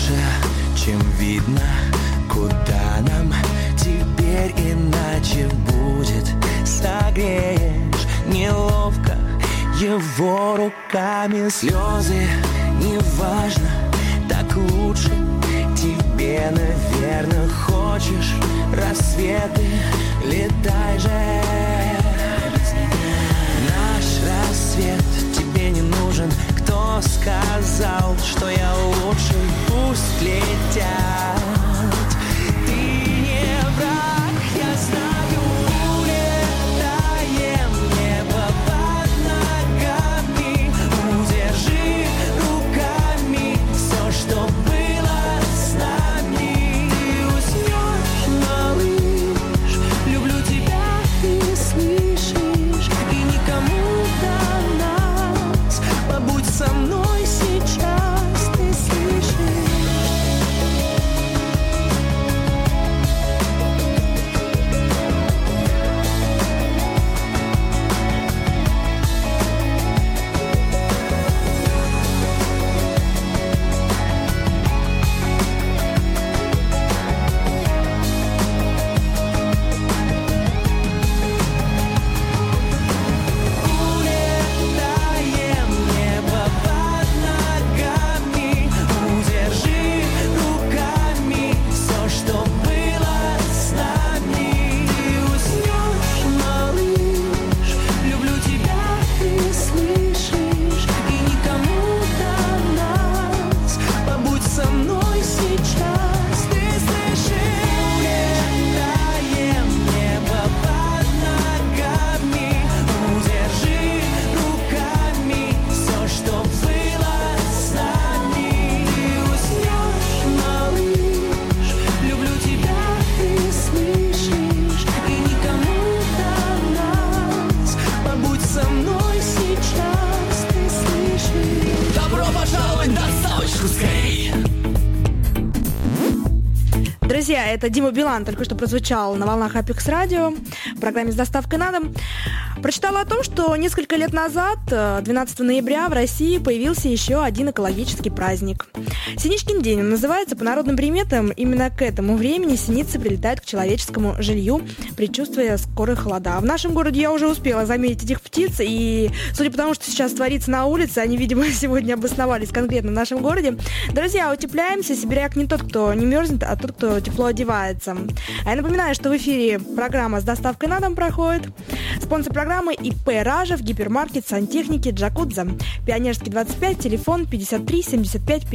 лучше, чем видно, куда нам теперь иначе будет. Согреешь неловко его руками. Слезы, неважно, так лучше. Тебе, наверное, хочешь рассветы, летай же. Наш рассвет тебе не нужен. Кто сказал, что я лучший? Пусть летят. Ты не враг, я знаю. Улетаем, небо под ногами. Удержи руками все, что было с нами. Уснешь, малыш, люблю тебя, ты слышишь. И никому до нас, побудь со мной сейчас, ты слышишь. Друзья, это Дима Билан только что прозвучал на волнах Апекс Радио в программе «С доставкой на дом». Прочитала о том, что несколько лет назад, 12 ноября, в России появился еще один экологический праздник. Синичкин день. Он называется по народным приметам. Именно к этому времени синицы прилетают к человеческому жилью, предчувствуя скорые холода. В нашем городе я уже успела заметить этих птиц, и судя по тому, что сейчас творится на улице, они, видимо, сегодня обосновались конкретно в нашем городе. Друзья, утепляемся. Сибиряк не тот, кто не мерзнет, а тот, кто тепло одевается. А я напоминаю, что в эфире программа «С доставкой на дом» проходит. Спонсор программы ИП «Ражев», гипермаркет сантехники «Джакудза». Пионерский 25, телефон 53 75